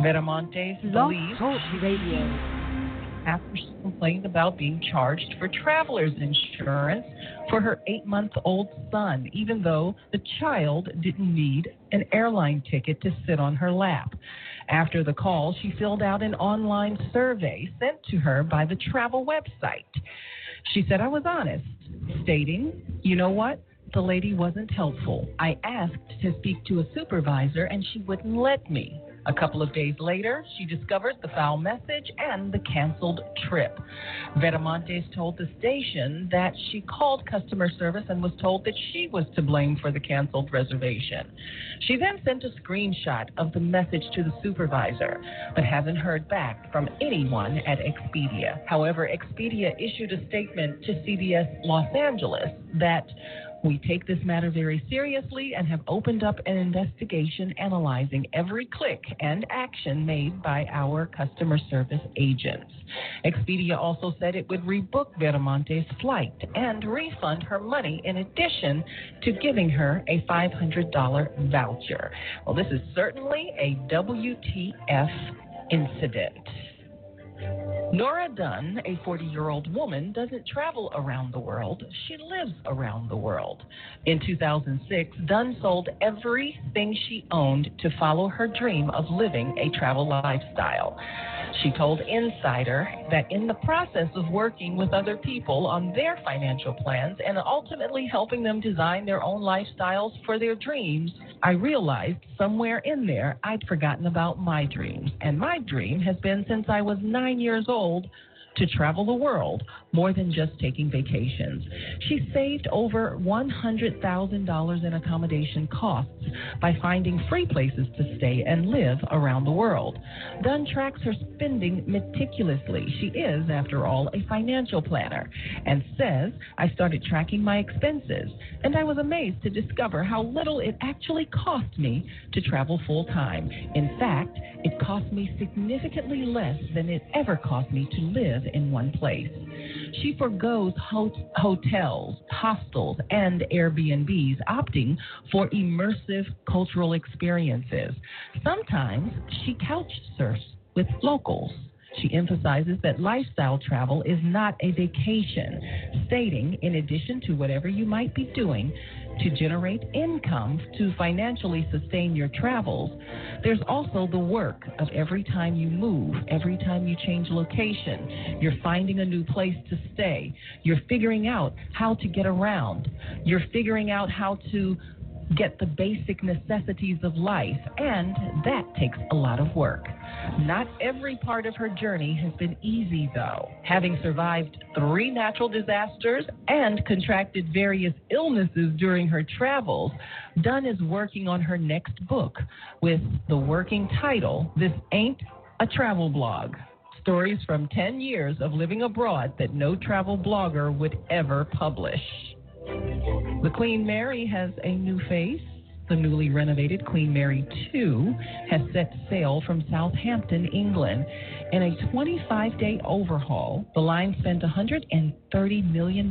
Veramontes Blog believes Talk Radio. after she complained about being charged for traveler's insurance for her 8-month-old son, even though the child didn't need an airline ticket to sit on her lap. After the call, she filled out an online survey sent to her by the travel website. She said, "I was honest," stating, "You know what? The lady wasn't helpful. I asked to speak to a supervisor and she wouldn't let me." A couple of days later, she discovered the foul message and the canceled trip. Veramontes told the station that she called customer service and was told that she was to blame for the canceled reservation. She then sent a screenshot of the message to the supervisor, but hasn't heard back from anyone at Expedia. However, Expedia issued a statement to CBS Los Angeles that "We take this matter very seriously and have opened up an investigation analyzing every click and action made by our customer service agents." Expedia also said it would rebook Veramontes' flight and refund her money in addition to giving her a $500 voucher. Well, this is certainly a WTF incident. Nora Dunn, a 40-year-old woman, doesn't travel around the world. She lives around the world. In 2006, Dunn sold everything she owned to follow her dream of living a travel lifestyle. She told Insider that in the process of working with other people on their financial plans and ultimately helping them design their own lifestyles for their dreams, I realized somewhere in there I'd forgotten about my dreams. And my dream has been since I was 9 years old to travel the world more than just taking vacations. She saved over $100,000 in accommodation costs by finding free places to stay and live around the world. Dunn tracks her spending meticulously. She is, after all, a financial planner and says, "I started tracking my expenses, and I was amazed to discover how little it actually cost me to travel full-time. In fact, it cost me significantly less than it ever cost me to live in one place." She forgoes hotels, hostels, and Airbnbs, opting for immersive cultural experiences. Sometimes she couch surfs with locals. She emphasizes that lifestyle travel is not a vacation, stating, "In addition to whatever you might be doing to generate income to financially sustain your travels, there's also the work of every time you move, every time you change location. You're finding a new place to stay. You're figuring out how to get around. You're figuring out how to get the basic necessities of life, and that takes a lot of work." Not every part of her journey has been easy, though. Having survived 3 natural disasters and contracted various illnesses during her travels, Dunn is working on her next book with the working title, "This Ain't a Travel Blog. Stories from 10 years of living abroad that no travel blogger would ever publish." The Queen Mary has a new face. The newly renovated Queen Mary II has set sail from Southampton, England. In a 25-day overhaul, the line spent $130 million,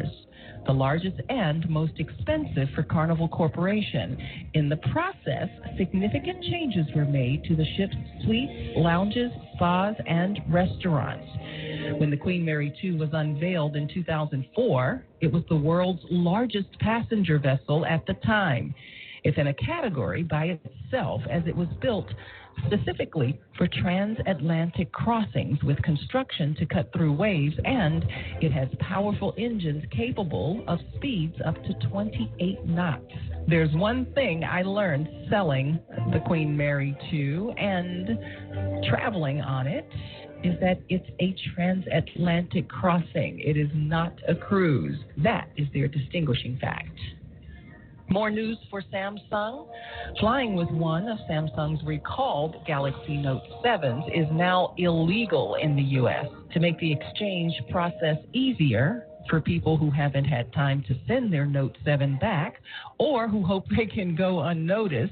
the largest and most expensive for Carnival Corporation. In the process, significant changes were made to the ship's suites, lounges, spas, and restaurants. When the Queen Mary II was unveiled in 2004, it was the world's largest passenger vessel at the time. It's in a category by itself, as it was built specifically for transatlantic crossings with construction to cut through waves, and it has powerful engines capable of speeds up to 28 knots. There's one thing I learned selling the Queen Mary II and traveling on it, is that it's a transatlantic crossing. It is not a cruise. That is their distinguishing fact. More news for Samsung. Flying with one of Samsung's recalled Galaxy Note 7s is now illegal in the U.S. To make the exchange process easier, For people who haven't had time to send their Note 7 back or who hope they can go unnoticed,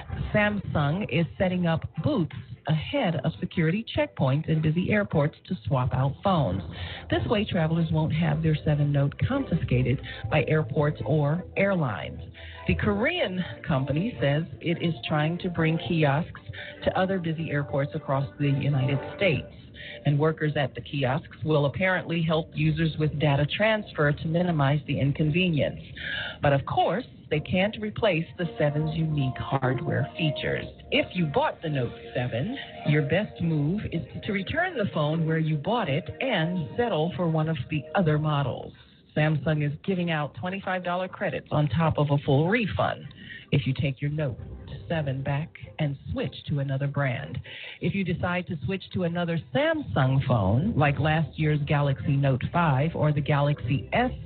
Samsung is setting up booths ahead of security checkpoints in busy airports to swap out phones. This way, travelers won't have their 7 Note confiscated by airports or airlines. The Korean company says it is trying to bring kiosks to other busy airports across the United States. And workers at the kiosks will apparently help users with data transfer to minimize the inconvenience. But of course, they can't replace the 7's unique hardware features. If you bought the Note 7, your best move is to return the phone where you bought it and settle for one of the other models. Samsung is giving out $25 credits on top of a full refund if you take your Note 7 back and switch to another brand. If you decide to switch to another Samsung phone, like last year's Galaxy Note 5 or the Galaxy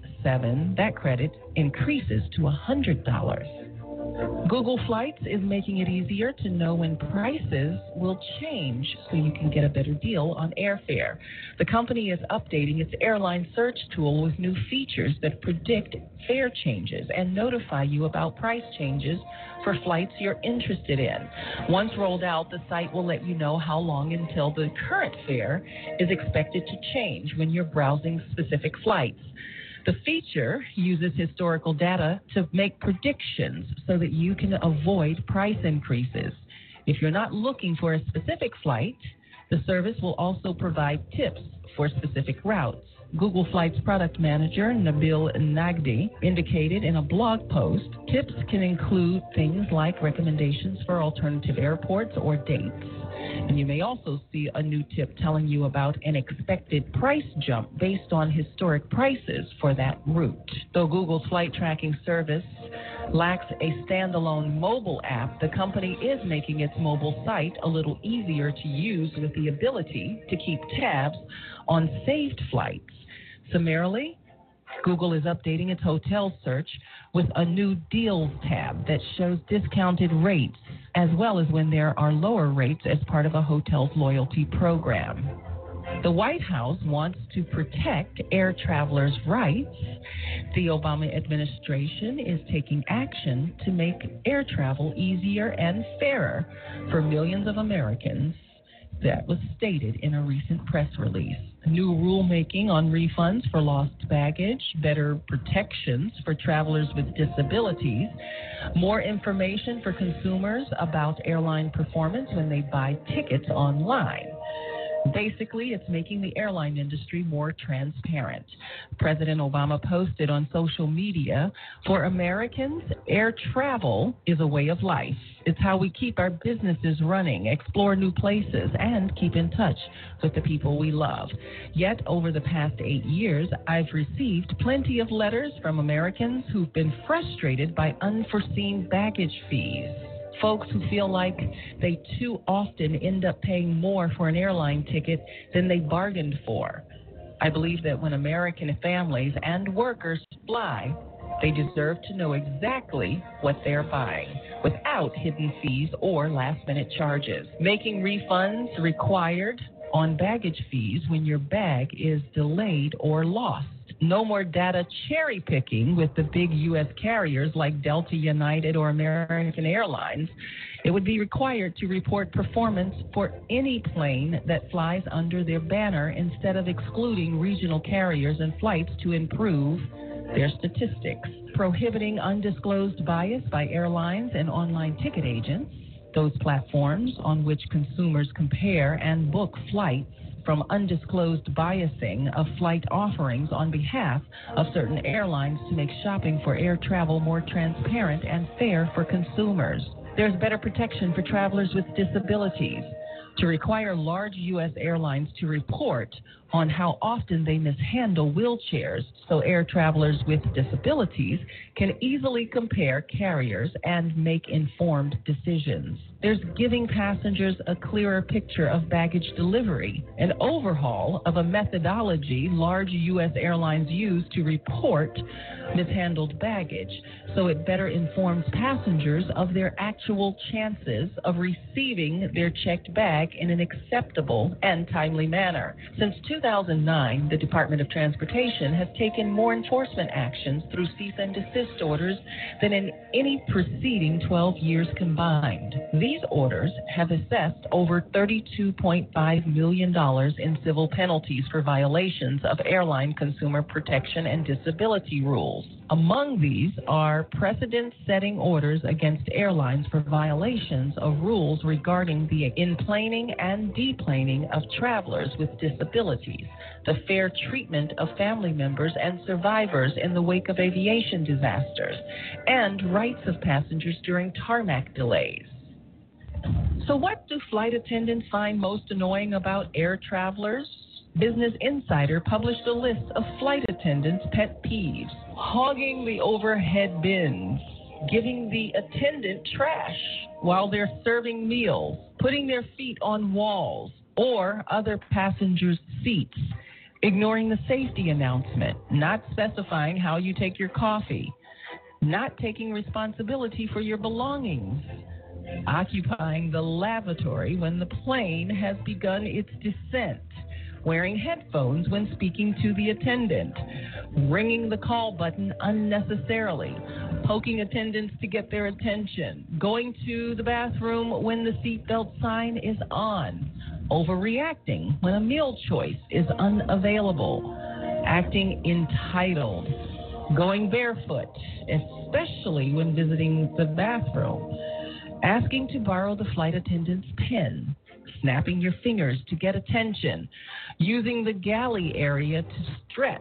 S7, that credit increases to $100. Google Flights is making it easier to know when prices will change so you can get a better deal on airfare. The company is updating its airline search tool with new features that predict fare changes and notify you about price changes for flights you're interested in. Once rolled out, the site will let you know how long until the current fare is expected to change when you're browsing specific flights. The feature uses historical data to make predictions so that you can avoid price increases. If you're not looking for a specific flight, the service will also provide tips for specific routes. Google Flights product manager Nabil Nagdi indicated in a blog post, tips can include things like recommendations for alternative airports or dates. And you may also see a new tip telling you about an expected price jump based on historic prices for that route. Though Google's flight tracking service lacks a standalone mobile app, the company is making its mobile site a little easier to use with the ability to keep tabs on saved flights. Summarily, Google is updating its hotel search with a new deals tab that shows discounted rates, as well as when there are lower rates as part of a hotel's loyalty program. The White House wants to protect air travelers' rights. The Obama administration is taking action to make air travel easier and fairer for millions of Americans. That was stated in a recent press release. New rulemaking on refunds for lost baggage, better protections for travelers with disabilities, more information for consumers about airline performance when they buy tickets online. Basically, it's making the airline industry more transparent. President Obama posted on social media, for Americans, air travel is a way of life. It's how we keep our businesses running, explore new places, and keep in touch with the people we love. Yet, over the past 8 years, I've received plenty of letters from Americans who've been frustrated by unforeseen baggage fees. Folks who feel like they too often end up paying more for an airline ticket than they bargained for. I believe that when American families and workers fly, they deserve to know exactly what they're buying without hidden fees or last-minute charges. Making refunds required on baggage fees when your bag is delayed or lost. No more data cherry picking with the big U.S. carriers like Delta, United, or American Airlines. It would be required to report performance for any plane that flies under their banner instead of excluding regional carriers and flights to improve their statistics. Prohibiting undisclosed bias by airlines and online ticket agents, those platforms on which consumers compare and book flights, from undisclosed biasing of flight offerings on behalf of certain airlines to make shopping for air travel more transparent and fair for consumers. There's better protection for travelers with disabilities. To require large U.S. airlines to report on how often they mishandle wheelchairs so air travelers with disabilities can easily compare carriers and make informed decisions. There's giving passengers a clearer picture of baggage delivery, an overhaul of a methodology large U.S. airlines use to report mishandled baggage, so it better informs passengers of their actual chances of receiving their checked bag in an acceptable and timely manner. Since 2009, the Department of Transportation has taken more enforcement actions through cease and desist orders than in any preceding 12 years combined. These orders have assessed over $32.5 million in civil penalties for violations of airline consumer protection and disability rules. Among these are precedent-setting orders against airlines for violations of rules regarding the enplaning and deplaning of travelers with disabilities, the fair treatment of family members and survivors in the wake of aviation disasters, and rights of passengers during tarmac delays. So what do flight attendants find most annoying about air travelers? Business Insider published a list of flight attendants' pet peeves: hogging the overhead bins, giving the attendant trash while they're serving meals, putting their feet on walls or other passengers' seats, ignoring the safety announcement, not specifying how you take your coffee, not taking responsibility for your belongings, occupying the lavatory when the plane has begun its descent, wearing headphones when speaking to the attendant, ringing the call button unnecessarily, poking attendants to get their attention, going to the bathroom when the seatbelt sign is on, overreacting when a meal choice is unavailable, acting entitled, going barefoot, especially when visiting the bathroom, asking to borrow the flight attendant's pen, snapping your fingers to get attention, using the galley area to stretch,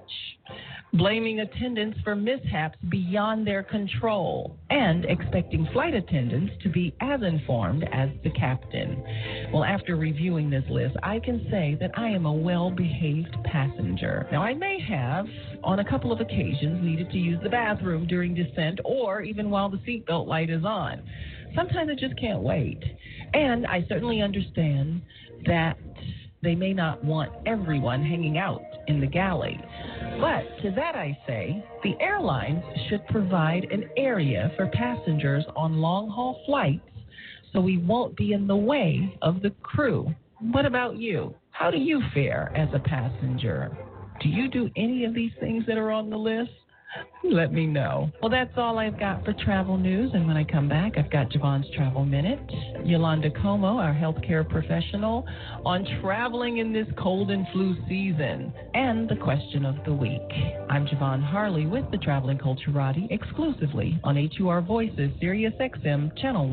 blaming attendants for mishaps beyond their control, and expecting flight attendants to be as informed as the captain. Well, after reviewing this list, I can say that I am a well-behaved passenger. Now, I may have, on a couple of occasions, needed to use the bathroom during descent or even while the seatbelt light is on. Sometimes I just can't wait. And I certainly understand that they may not want everyone hanging out in the galley. But to that I say, the airlines should provide an area for passengers on long-haul flights so we won't be in the way of the crew. What about you? How do you fare as a passenger? Do you do any of these things that are on the list? Let me know. Well, that's all I've got for travel news. And when I come back, I've got Javon's Travel Minute, Yolanda Como, our healthcare professional, on traveling in this cold and flu season, and the question of the week. I'm Javon Harley with the Traveling Culturati, exclusively on HUR Voices, Sirius XM, Channel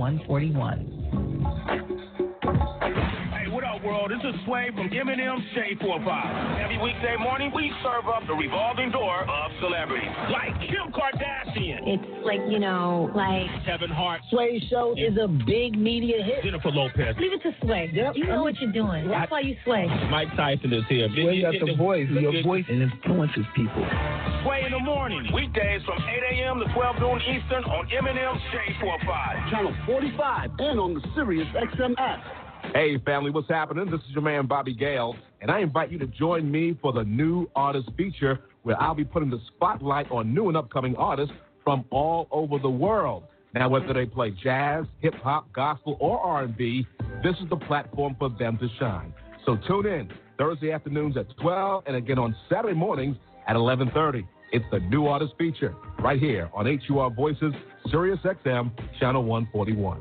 141. What up, world? This is Sway from M&M Shade 45. Every weekday morning, we serve up the revolving door of celebrities, like Kim Kardashian. It's like, like Kevin Hart. Sway's show is a big media hit. Jennifer Lopez. Leave it to Sway. Yep. You know what you're doing. That's why you Sway. Mike Tyson is here. Sway got the voice. Your voice influences people. Sway in the morning, weekdays from 8 a.m. to 12 noon Eastern on M&M Shade 45. Channel 45 and on the Sirius XM app. Hey, family, what's happening? This is your man, Bobby Gale, and I invite you to join me for the New Artist Feature, where I'll be putting the spotlight on new and upcoming artists from all over the world. Now, whether they play jazz, hip-hop, gospel, or R&B, this is the platform for them to shine. So tune in Thursday afternoons at 12 and again on Saturday mornings at 11:30. It's the New Artist Feature right here on HUR Voices, Sirius XM, Channel 141.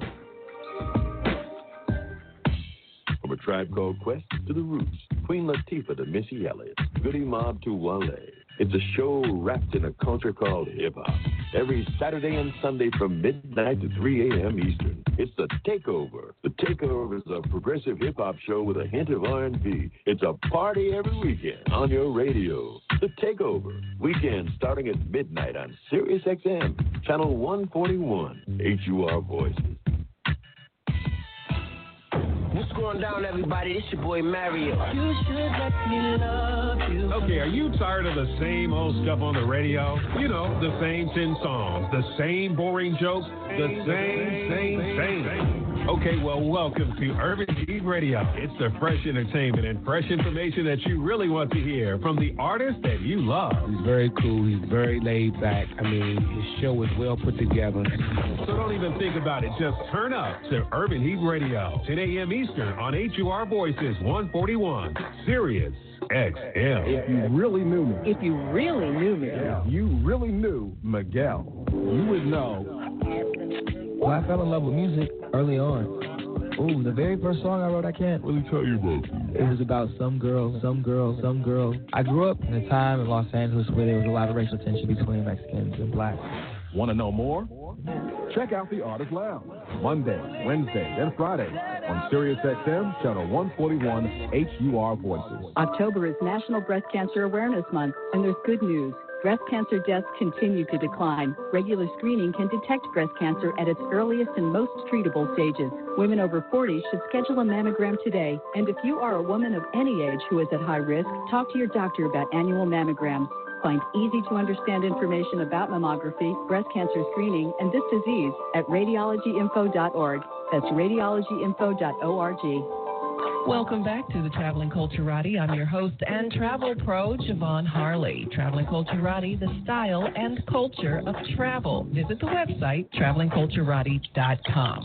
From A Tribe Called Quest to The Roots, Queen Latifah to Missy Elliott, Goody Mob to Wale. It's a show wrapped in a culture called hip-hop. Every Saturday and Sunday from midnight to 3 a.m. Eastern. It's The Takeover. The Takeover is a progressive hip-hop show with a hint of R&B. It's a party every weekend on your radio. The Takeover. Weekends starting at midnight on Sirius XM, Channel 141, HUR Voices. What's going down, everybody? This your boy Mario. You should let me love you. Okay, are you tired of the same old stuff on the radio? You know, the same 10 songs, the same boring jokes, the same. Okay, well, welcome to Urban Heat Radio. It's the fresh entertainment and fresh information that you really want to hear from the artist that you love. He's very cool. He's very laid back. I mean, his show is well put together. So don't even think about it. Just turn up to Urban Heat Radio, 10 a.m. Eastern on HUR Voices 141, Sirius XM. If you really knew me. If you really knew me. If you really knew Miguel, you would know. Well, I fell in love with music early on. Ooh, the very first song I wrote, I can't really tell you about. It was about some girl. I grew up in a time in Los Angeles where there was a lot of racial tension between Mexicans and blacks. Want to know more? Check out the Artist Lounge, Monday, Wednesday, and Friday on Sirius XM, channel 141, HUR Voices. October is National Breast Cancer Awareness Month, and there's good news. Breast cancer deaths continue to decline. Regular screening can detect breast cancer at its earliest and most treatable stages. Women over 40 should schedule a mammogram today. And if you are a woman of any age who is at high risk, talk to your doctor about annual mammograms. Find easy-to-understand information about mammography, breast cancer screening, and this disease at radiologyinfo.org. That's radiologyinfo.org. Welcome back to the Traveling Culturati. I'm your host and travel pro, Javon Harley. Traveling Culturati, the style and culture of travel. Visit the website, travelingculturati.com.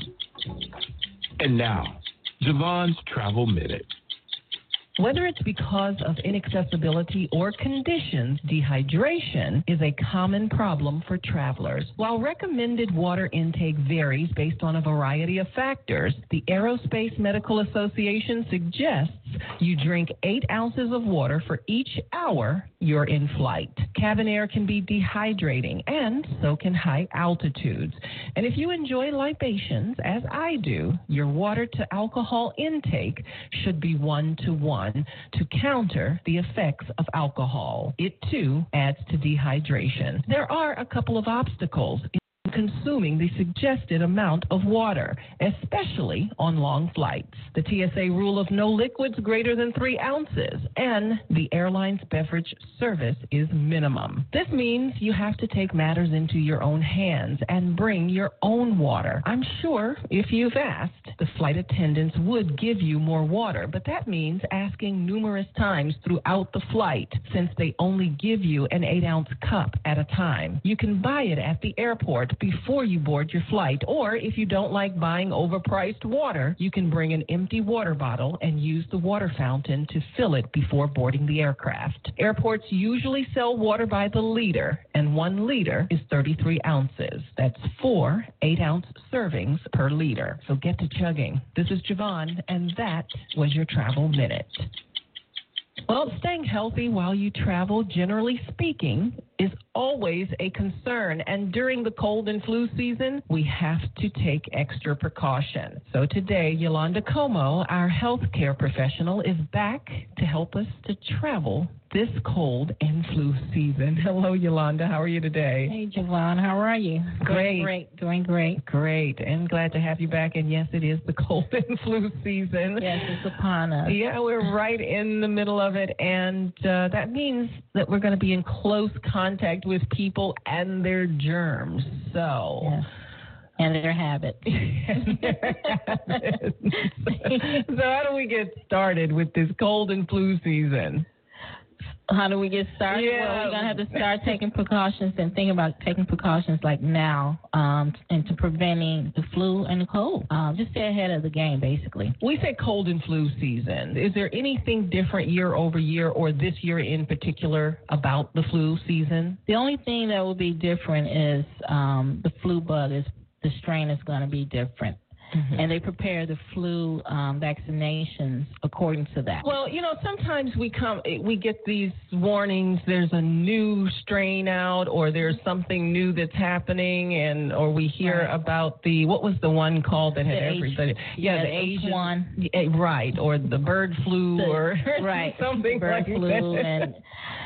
And now, Javon's Travel Minute. Whether it's because of inaccessibility or conditions, dehydration is a common problem for travelers. While recommended water intake varies based on a variety of factors, the Aerospace Medical Association suggests you drink 8 ounces of water for each hour you're in flight. Cabin air can be dehydrating, and so can high altitudes. And if you enjoy libations, as I do, your water to alcohol intake should be 1-to-1 to counter the effects of alcohol. It, too, adds to dehydration. There are a couple of obstacles in consuming the suggested amount of water, especially on long flights. The TSA rule of no liquids greater than 3 ounces, and the airline's beverage service is minimum. This means you have to take matters into your own hands and bring your own water. I'm sure if you've asked, the flight attendants would give you more water, but that means asking numerous times throughout the flight, since they only give you an 8-ounce cup at a time. You can buy it at the airport before you board your flight, or if you don't like buying overpriced water, you can bring an empty water bottle and use the water fountain to fill it before boarding the aircraft. Airports usually sell water by the liter, and 1 liter is 33 ounces. That's 4 8-ounce servings per liter. So get to chugging. This is Javon, and that was your Travel Minute. Well, staying healthy while you travel, generally speaking, is always a concern. And during the cold and flu season, we have to take extra precaution. So today, Yolanda Como, our healthcare professional, is back to help us to travel this cold and flu season. Hello, Yolanda. How are you today? Hey, Javon. How are you? Doing great. Great. And glad to have you back. And yes, it is the cold and flu season. Yes, it's upon us. Yeah, we're right in the middle of it. And that means that we're going to be in close contact with people and their germs. So... Yes. And their habits. So how do we get started with this cold and flu season? How do we get started? Yeah. Well, we're going to have to start taking precautions and think about taking precautions like now into preventing the flu and the cold. Just stay ahead of the game, basically. We say cold and flu season. Is there anything different year over year or this year in particular about the flu season? The only thing that will be different is the flu bug the strain is going to be different. Mm-hmm. And they prepare the flu vaccinations according to that. Well, sometimes we get these warnings. There's a new strain out, or there's something new that's happening, or we hear about what was the one called that had everybody? The Asian one, right? Or the bird flu, or right? Something bird like flu that.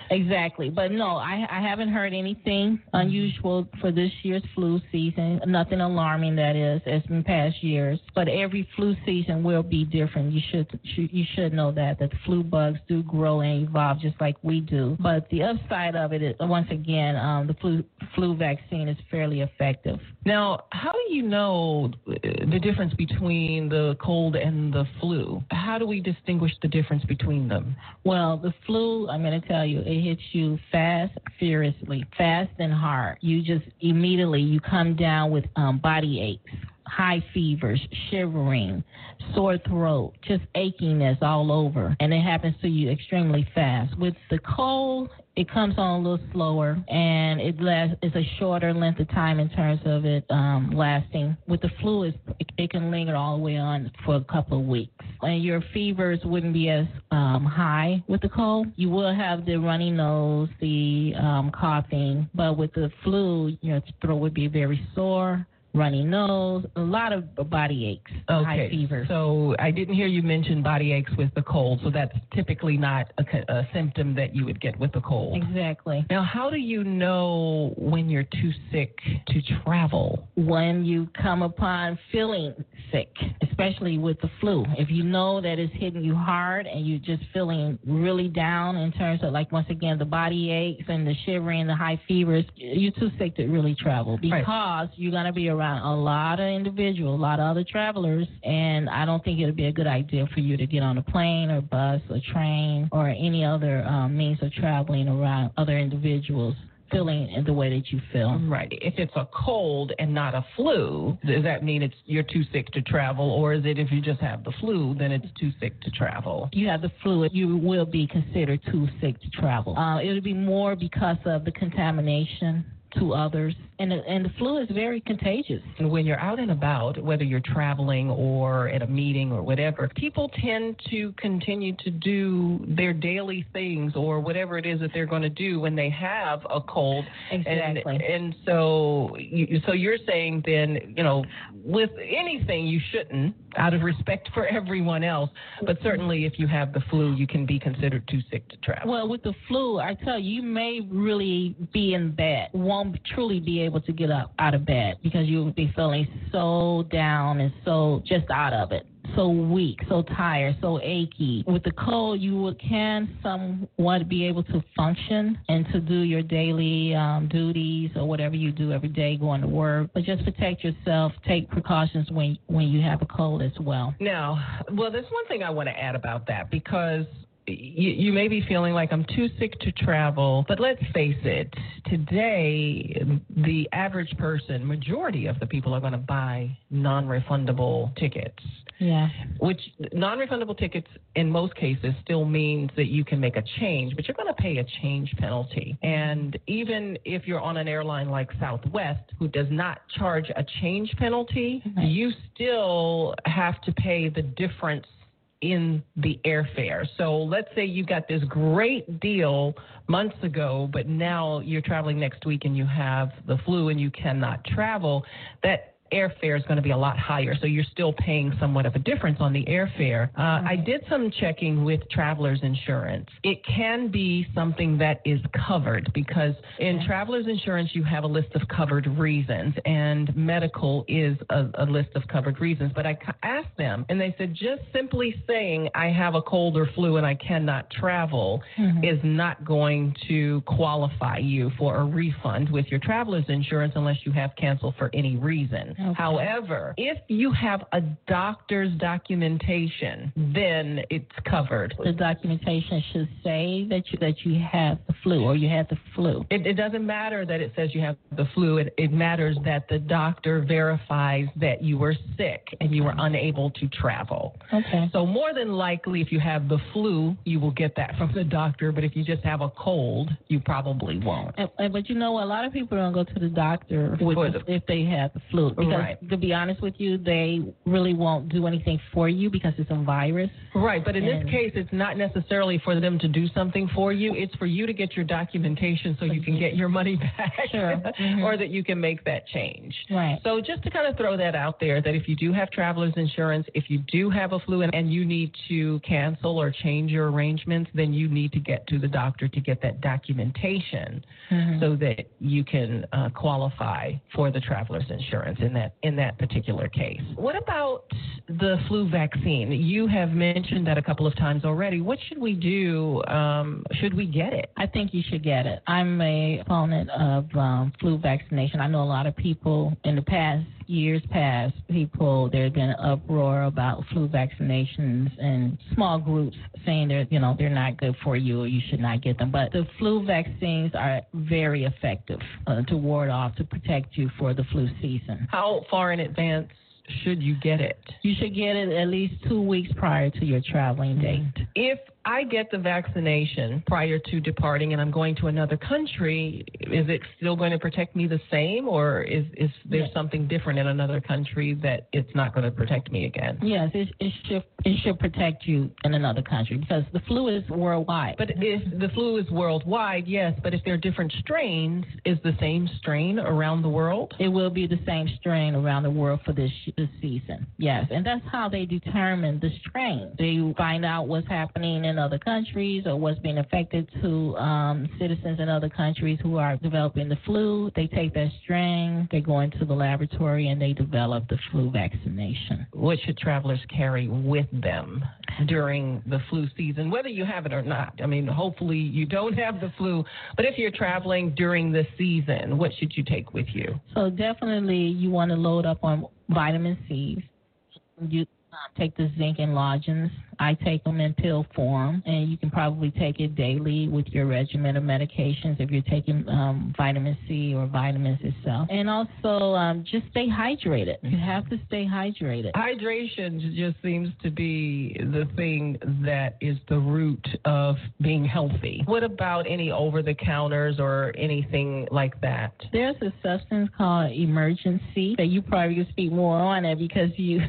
Exactly. But no, I haven't heard anything unusual for this year's flu season. Nothing alarming, that is, as in past years. But every flu season will be different. You should know that the flu bugs do grow and evolve just like we do. But the upside of it is, once again, the flu vaccine is fairly effective. Now, how do you know the difference between the cold and the flu? How do we distinguish the difference between them? Well, the flu, I'm going to tell you, it hits you fast, furiously, fast and hard. You just immediately, you come down with body aches, high fevers, shivering, sore throat, just achiness all over. And it happens to you extremely fast. With the cold, it comes on a little slower, and it's a shorter length of time in terms of it lasting. With the flu, it can linger all the way on for a couple of weeks. And your fevers wouldn't be as high with the cold. You will have the runny nose, the coughing, but with the flu, your throat would be very sore, runny nose, a lot of body aches, high fever. So I didn't hear you mention body aches with the cold, so that's typically not a symptom that you would get with the cold. Exactly. Now, how do you know when you're too sick to travel? When you come upon feeling sick, especially with the flu. If you know that it's hitting you hard and you're just feeling really down in terms of, like, once again, the body aches and the shivering, the high fevers, you're too sick to really travel because you're going to be around a lot of individuals, a lot of other travelers, and I don't think it would be a good idea for you to get on a plane or bus or train or any other means of traveling around other individuals feeling the way that you feel. Right. If it's a cold and not a flu, does that mean you're too sick to travel, or is it if you just have the flu, then it's too sick to travel? You have the flu, you will be considered too sick to travel. It would be more because of the contamination to others. And the flu is very contagious. And when you're out and about, whether you're traveling or at a meeting or whatever, people tend to continue to do their things or whatever it is that they're going to do when they have a cold. Exactly. And so you're saying then, with anything you shouldn't, out of respect for everyone else, but certainly if you have the flu, you can be considered too sick to travel. Well, with the flu, I tell you, you may really be in bed, won't truly be able to get up out of bed because you'll be feeling so down and so just out of it, so weak, so tired, so achy. With the cold, you can somewhat be able to function and to do your daily duties or whatever you do every day, going to work. But just protect yourself. Take precautions when you have a cold as well. Now, there's one thing I want to add about that because you may be feeling like I'm too sick to travel, but let's face it, today the average person, majority of the people are going to buy non-refundable tickets. Yeah. Which non-refundable tickets in most cases still means that you can make a change, but you're going to pay a change penalty. And even if you're on an airline like Southwest, who does not charge a change penalty, you still have to pay the difference in the airfare. So let's say you got this great deal months ago, but now you're traveling next week and you have the flu and you cannot travel. That airfare is going to be a lot higher, so you're still paying somewhat of a difference on the airfare. I did some checking with Travelers Insurance. It can be something that is covered because in Travelers Insurance you have a list of covered reasons, and medical is a list of covered reasons. But I asked them, and they said just simply saying I have a cold or flu and I cannot travel is not going to qualify you for a refund with your Travelers Insurance unless you have canceled for any reason. Okay. However, if you have a doctor's documentation, then it's covered. The documentation should say that you have the flu or you had the flu. It doesn't matter that it says you have the flu. It matters that the doctor verifies that you were sick and you were unable to travel. Okay. So more than likely, if you have the flu, you will get that from the doctor. But if you just have a cold, you probably won't. But a lot of people don't go to the doctor if they have the flu. Because, to be honest with you, they really won't do anything for you because it's a virus. Right, but in this case, it's not necessarily for them to do something for you. It's for you to get get your documentation so you can get your money back, or that you can make that change. Right. So just to kind of throw that out there, that if you do have traveler's insurance, if you do have a flu and you need to cancel or change your arrangements, then you need to get to the doctor to get that documentation so that you can qualify for the traveler's insurance in that particular case. What about the flu vaccine? You have mentioned that a couple of times already. What should we do? Should we get it? I think you should get it. I'm a opponent of flu vaccination. I know a lot of people in the years past, there's been an uproar about flu vaccinations and small groups saying they're not good for you or you should not get them. But the flu vaccines are very effective to protect you for the flu season. How far in advance should you get it? You should get it at least 2 weeks prior to your traveling date. If I get the vaccination prior to departing and I'm going to another country, is it still going to protect me the same, or is there something different in another country that it's not going to protect me again? Yes, it should protect you in another country because the flu is worldwide. But if the flu is worldwide, yes, but if there are different strains, is the same strain around the world? It will be the same strain around the world for this season, yes. And that's how they determine the strain. They find out what's happening in other countries or what's being affected to citizens in other countries who are developing the flu. They take that strain, they go into the laboratory, and they develop the flu vaccination. What should travelers carry with them during the flu season, whether you have it or not? I mean, hopefully you don't have the flu, but if you're traveling during the season, what should you take with you? So definitely you want to load up on vitamin C. You take the zinc and lodgins. I take them in pill form, and you can probably take it daily with your regimen of medications if you're taking vitamin C or vitamins itself. And also just stay hydrated. You have to stay hydrated. Hydration just seems to be the thing that is the root of being healthy. What about any over-the-counters or anything like that? There's a substance called Emergen-C that you probably can speak more on it because you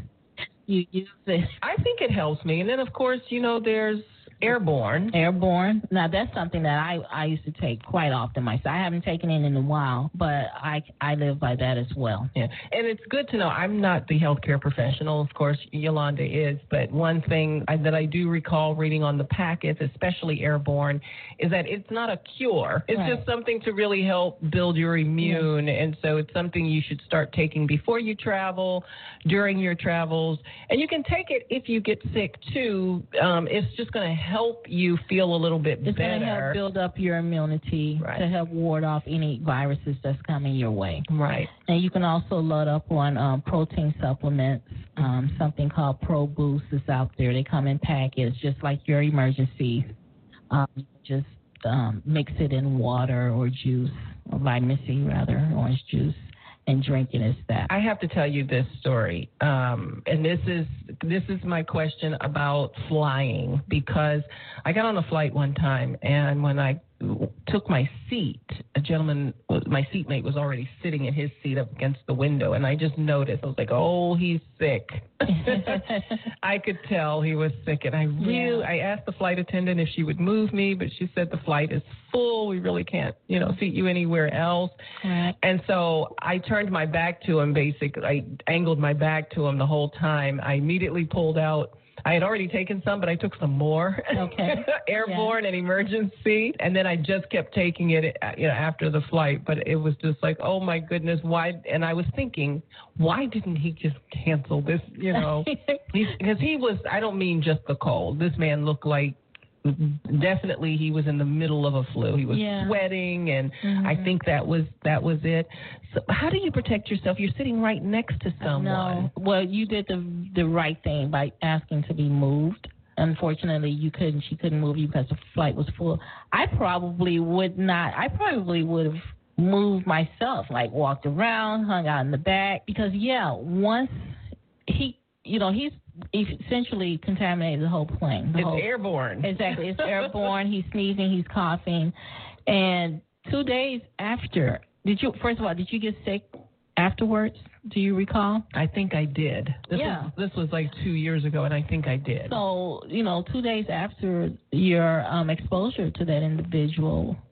use it. I think it helps me. And then, of course, there's Airborne. Now, that's something that I used to take quite often myself. I haven't taken it in a while, but I live by that as well. Yeah, and it's good to know. I'm not the healthcare professional. Of course, Yolanda is. But one thing that I do recall reading on the packets, especially Airborne, is that it's not a cure. It's just something to really help build your immune. Yeah. And so it's something you should start taking before you travel, during your travels. And you can take it if you get sick, too. It's just going to help you feel a little bit better. It's going to help build up your immunity to help ward off any viruses that's coming your way. Right. And you can also load up on protein supplements. Something called Pro Boost is out there. They come in packets, just like your Emergen-C. Just mix it in water or juice, or vitamin C rather, orange juice, and drink it as that. I have to tell you this story, and this is my question about flying, because I got on a flight one time, and when I took my seat, my seatmate was already sitting in his seat up against the window, and I just noticed. I was like, oh, he's sick. I could tell he was sick, and I asked the flight attendant if she would move me, but she said the flight is full. We really can't, seat you anywhere else. Right. And so I turned my back to him, basically. I angled my back to him the whole time. I immediately pulled out. I had already taken some, but I took some more. Okay. Airborne and Emergen-C. And then I just kept taking it, after the flight. But it was just like, oh, my goodness, why? And I was thinking, why didn't he just cancel this, Because he was, I don't mean just the cold. This man looked like, definitely he was in the middle of a flu. He was sweating, and I think that was it. So how do you protect yourself? You're sitting right next to someone. No. Well, you did the right thing by asking to be moved. Unfortunately, she couldn't move you because the flight was full. I probably would have moved myself, like walked around, hung out in the back, because once he's essentially contaminated the whole plane. It's airborne. Exactly. It's airborne. He's sneezing. He's coughing. And 2 days after, did you get sick afterwards? Do you recall? I think I did. This was like 2 years ago, and I think I did. So, 2 days after your exposure to that individual,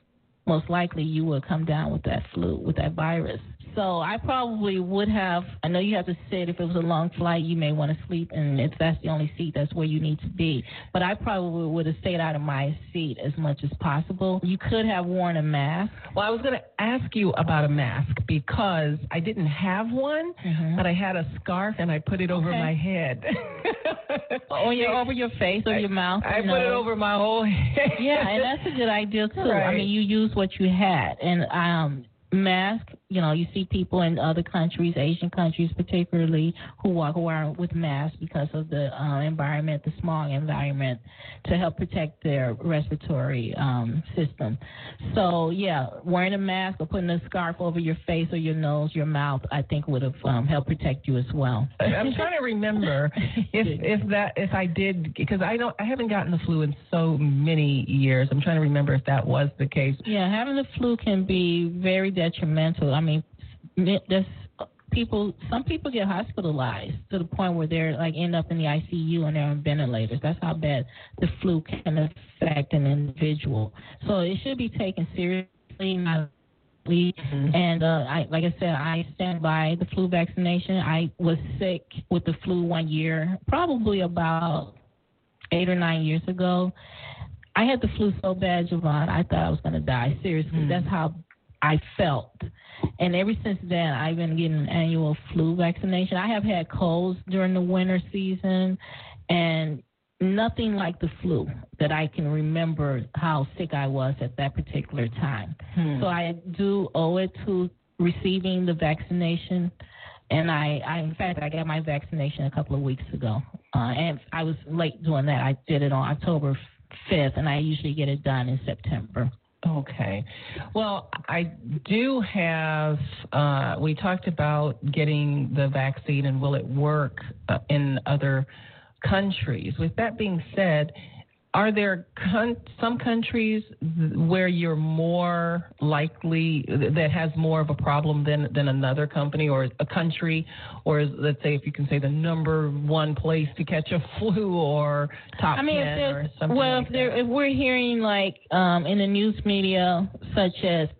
most likely you will come down with that flu, with that virus. So I probably would have, I know you have to sit, if it was a long flight, you may want to sleep, and if that's the only seat, that's where you need to be. But I probably would have stayed out of my seat as much as possible. You could have worn a mask. Well, I was going to ask you about a mask because I didn't have one, but I had a scarf and I put it over my head. Over your face or your mouth? I put it over my whole head. Yeah, and that's a good idea, too. Right. I mean, you use what you had. And mask, you see people in other countries, Asian countries particularly, who walk around with masks because of the environment, the smog environment, to help protect their respiratory system. So, yeah, wearing a mask or putting a scarf over your face or your nose, your mouth, I think would have helped protect you as well. I'm trying to remember if I did, because I haven't gotten the flu in so many years. I'm trying to remember if that was the case. Yeah, having the flu can be very detrimental. I mean, some people get hospitalized to the point where they're end up in the ICU and they're on ventilators. That's how bad the flu can affect an individual. So it should be taken seriously, not and like I said, I stand by the flu vaccination. I was sick with the flu 1 year, probably about 8 or 9 years ago. I had the flu so bad, Javon, I thought I was going to die. Seriously, that's how I felt. And ever since then, I've been getting an annual flu vaccination. I have had colds during the winter season, and nothing like the flu that I can remember how sick I was at that particular time. So I do owe it to receiving the vaccination. And in fact, I got my vaccination a couple of weeks ago. And I was late doing that. I did it on October 5th, and I usually get it done in September. Okay. Well, I do have, we talked about getting the vaccine and will it work in other countries. With that being said, are there some countries where you're more likely, that has more of a problem than another company or a country, or let's say if you can say the number one place to catch a flu or top 10 or something like that? If we're hearing in the news media such as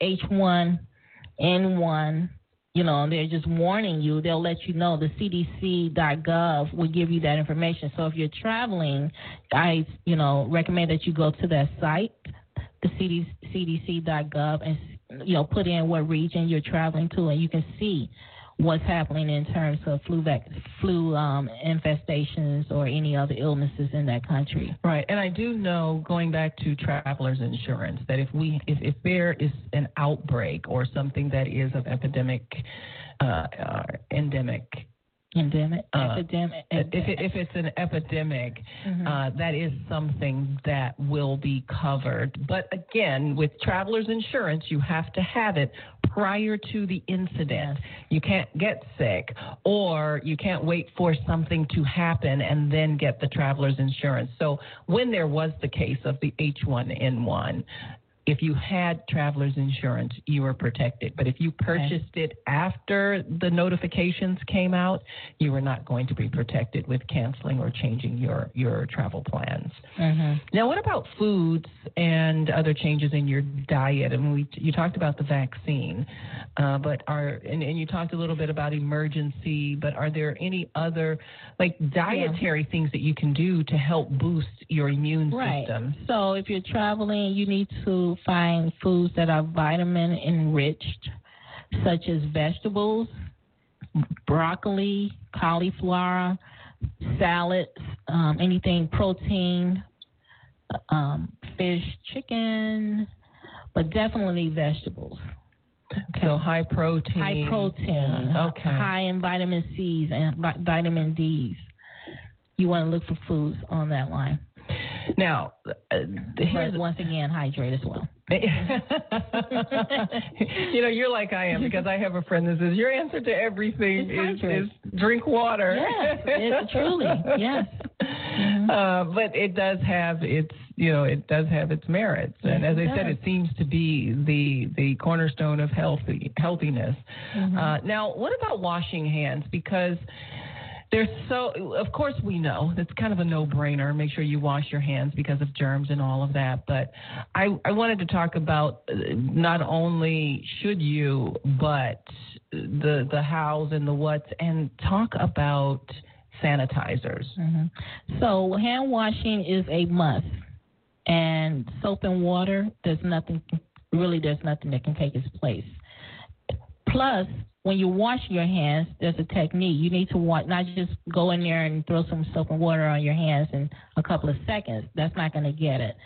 H1N1, they're just warning you. They'll let you know. The CDC.gov will give you that information. So if you're traveling, I, recommend that you go to that site, the CDC.gov, and, put in what region you're traveling to, and you can see what's happening in terms of flu infestations or any other illnesses in that country. Right, and I do know, going back to travelers insurance, that if there is an outbreak or something that is of endemic. If it's an epidemic, that is something that will be covered. But again, with travelers insurance, you have to have it prior to the incident. You can't get sick, or you can't wait for something to happen and then get the travelers insurance. So when there was the case of the H1N1, if you had traveler's insurance, you were protected. But if you purchased it after the notifications came out, you were not going to be protected with canceling or changing your travel plans. Now, what about foods and other changes in your diet? And you talked about the vaccine, but you talked a little bit about emergency, but are there any other dietary things that you can do to help boost your immune system? So if you're traveling, you need to find foods that are vitamin enriched, such as vegetables, broccoli, cauliflower, salads, anything protein, fish, chicken, but definitely vegetables. Okay. So high protein. Okay. High in vitamin C's and vitamin D's. You want to look for foods on that line. Now, once again, hydrate as well. You're like I am, because I have a friend that says your answer to everything is drink water. Yes, truly, yes. But it does have its merits, and as I said, it seems to be the cornerstone of healthiness. Now, what about washing hands? Because Of course we know, it's kind of a no-brainer. Make sure you wash your hands because of germs and all of that. But I wanted to talk about not only should you, but the hows and the whats, and talk about sanitizers. Mm-hmm. So hand washing is a must. And soap and water, there's nothing that can take its place. Plus, when you wash your hands, there's a technique. You need to not just go in there and throw some soap and water on your hands in a couple of seconds. That's not going to get it.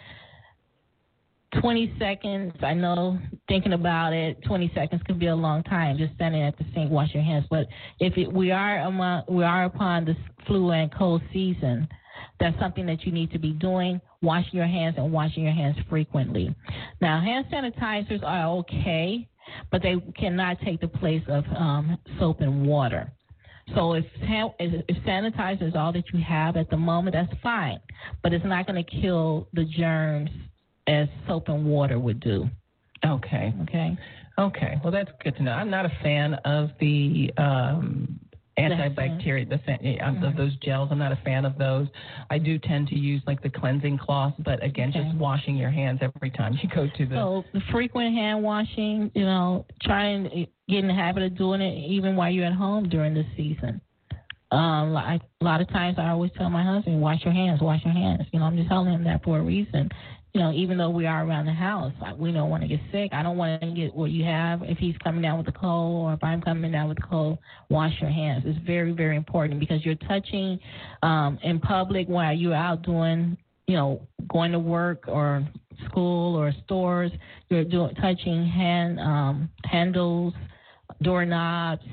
20 seconds, I know, thinking about it, 20 seconds could be a long time just standing at the sink, wash your hands. But if we are upon the flu and cold season, that's something that you need to be doing, washing your hands and washing your hands frequently. Now, hand sanitizers are okay, but they cannot take the place of soap and water. So if sanitizer is all that you have at the moment, that's fine. But it's not going to kill the germs as soap and water would do. Okay. Well, that's good to know. I'm not a fan of the antibacterial, of those gels. I'm not a fan of those. I do tend to use like the cleansing cloth, but again, just washing your hands every time you go to the... So the frequent hand washing, try and get in the habit of doing it even while you're at home during the season. A lot of times I always tell my husband, wash your hands. I'm just telling him that for a reason. Even though we are around the house, we don't want to get sick. I don't want to get what you have. If he's coming down with a cold or if I'm coming down with a cold, wash your hands. It's very, very important because you're touching in public while you're out doing, going to work or school or stores. You're touching handles, doorknobs,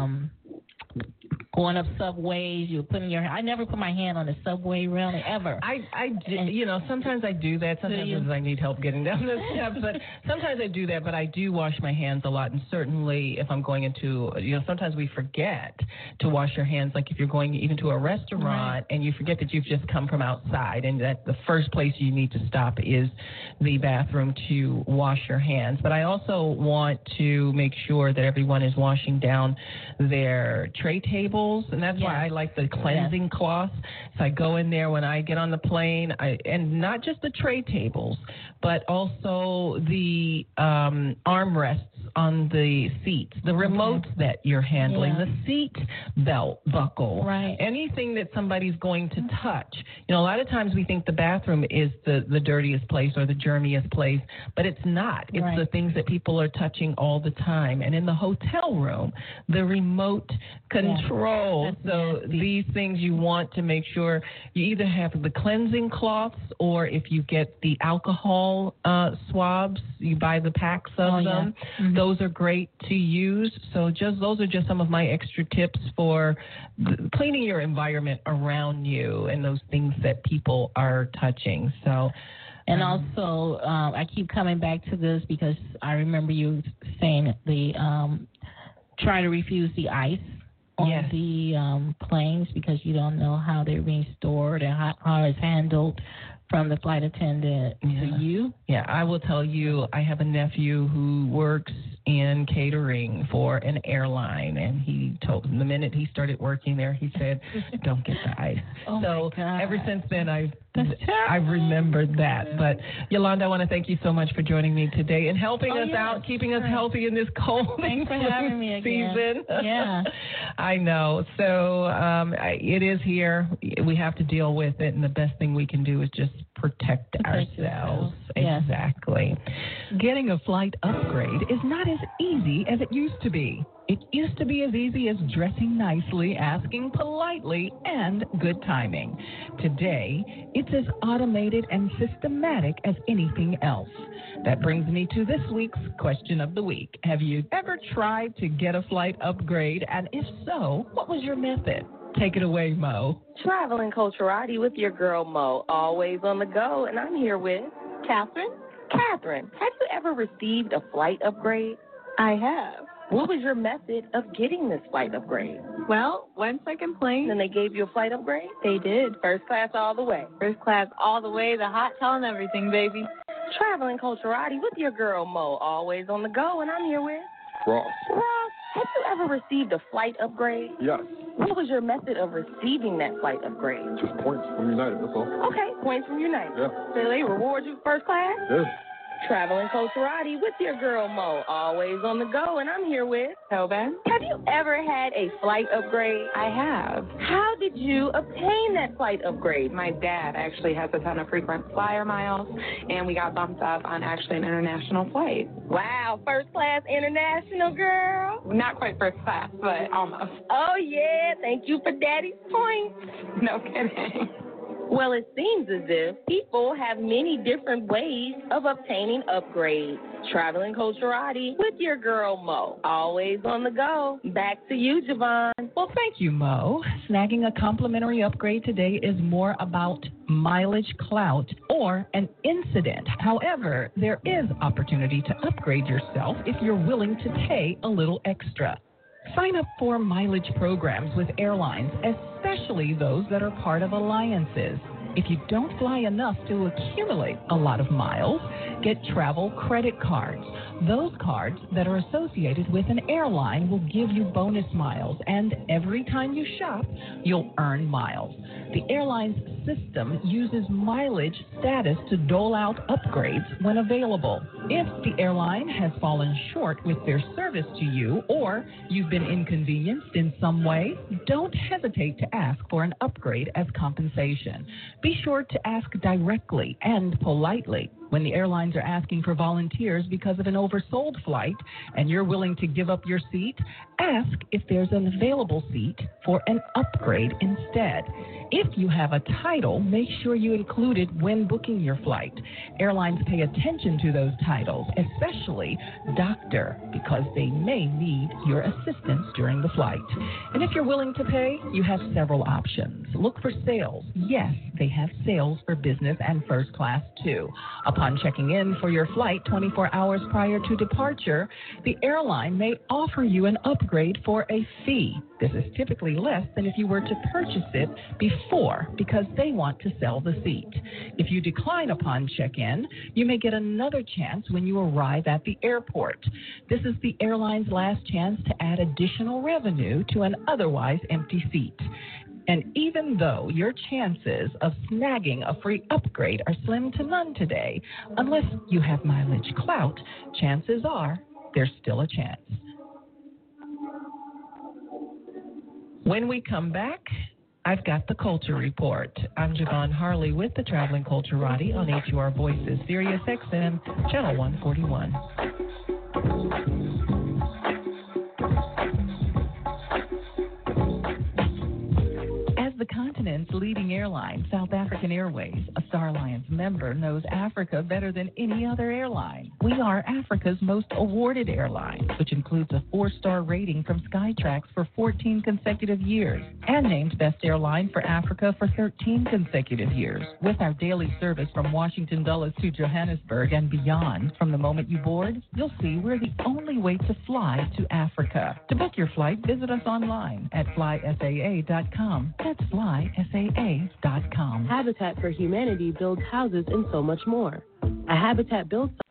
going up subways, you're putting I never put my hand on the subway railing ever. Sometimes I do that. Sometimes I need help getting down the steps, but sometimes I do that. But I do wash my hands a lot, and certainly if I'm going into, sometimes we forget to wash your hands. Like if you're going even to a restaurant and you forget that you've just come from outside, and that the first place you need to stop is the bathroom to wash your hands. But I also want to make sure that everyone is washing down their tray table. And that's why I like the cleansing cloth. So I go in there when I get on the plane, and not just the tray tables, but also the armrests on the seats, the remotes that you're handling, the seat belt buckle, anything that somebody's going to touch. A lot of times we think the bathroom is the dirtiest place or the germiest place, but it's not. It's the things that people are touching all the time. And in the hotel room, the remote control. So these things you want to make sure you either have the cleansing cloths, or if you get the alcohol swabs, you buy the packs of them. Mm-hmm. Those are great to use. So those are just some of my extra tips for cleaning your environment around you and those things that people are touching. So. And also, I keep coming back to this because I remember you saying try to refuse the ice on the planes because you don't know how they're being stored and how it's handled from the flight attendant to you. Yeah, I will tell you, I have a nephew who works in catering for an airline, and he told the minute he started working there, he said, don't get the ice. So ever since then, I've remembered that. But Yolanda, I want to thank you so much for joining me today and helping us out, keeping us healthy in this cold Thanks for having me again. season. Yeah. I know. So it is here. We have to deal with it, and the best thing we can do is just protect ourselves. Exactly. Getting a flight upgrade is not as easy as it used to be. It used to be as easy as dressing nicely, asking politely, and good timing. Today, it's as automated and systematic as anything else. That brings me to this week's question of the week. Have you ever tried to get a flight upgrade? And if so, what was your method? Take it away, Mo. Traveling Culturati with your girl, Mo. Always on the go. And I'm here with Catherine. Catherine, have you ever received a flight upgrade? I have. What was your method of getting this flight upgrade? Well, one second plane. Then they gave you a flight upgrade? They did. First class all the way. First class all the way, the hot towel and everything, baby. Traveling Culturati with your girl, Mo. Always on the go. And I'm here with Ross. Ross, have you ever received a flight upgrade? Yes. What was your method of receiving that flight upgrade? Just points from United, that's all. Okay, points from United. Yeah. So they reward you first class? Yeah. Traveling Culturati with your girl Mo, always on the go, and I'm here with Tobin. Have you ever had a flight upgrade? I have. How did you obtain that flight upgrade? My dad actually has a ton of frequent flyer miles, and we got bumped up on actually an international flight. Wow, first class international, girl. Not quite first class, but almost. Oh, yeah, thank you for daddy's points. No kidding. Well, it seems as if people have many different ways of obtaining upgrades. Traveling Culturati with your girl Mo, always on the go. Back to you, Javon. Well, thank you, Mo. Snagging a complimentary upgrade today is more about mileage clout or an incident. However, there is opportunity to upgrade yourself if you're willing to pay a little extra. Sign up for mileage programs with airlines, especially those that are part of alliances. If you don't fly enough to accumulate a lot of miles, get travel credit cards. Those cards that are associated with an airline will give you bonus miles, and every time you shop, you'll earn miles. The airline's system uses mileage status to dole out upgrades when available. If the airline has fallen short with their service to you or you've been inconvenienced in some way, don't hesitate to ask for an upgrade as compensation. Be sure to ask directly and politely. When the airlines are asking for volunteers because of an oversold flight and you're willing to give up your seat, ask if there's an available seat for an upgrade instead. If you have a title, make sure you include it when booking your flight. Airlines pay attention to those titles, especially doctor, because they may need your assistance during the flight. And if you're willing to pay, you have several options. Look for sales. Yes, they have sales for business and first class too. Upon checking in for your flight 24 hours prior to departure, the airline may offer you an upgrade for a fee. This is typically less than if you were to purchase it before because they want to sell the seat. If you decline upon check-in, you may get another chance when you arrive at the airport. This is the airline's last chance to add additional revenue to an otherwise empty seat. And even though your chances of snagging a free upgrade are slim to none today, unless you have mileage clout, chances are there's still a chance. When we come back, I've got the Culture Report. I'm Javon Harley with the Traveling Culturati on HUR Voices, Sirius XM, Channel 141. The continent's leading airline, South African Airways, a Star Alliance member, knows Africa better than any other airline. We are Africa's most awarded airline, which includes a 4-star rating from Skytrax for 14 consecutive years, and named Best Airline for Africa for 13 consecutive years. With our daily service from Washington Dulles to Johannesburg and beyond, from the moment you board, you'll see we're the only way to fly to Africa. To book your flight, visit us online at flysaa.com. That's flysaa.com. Habitat for Humanity builds houses and so much more. A Habitat build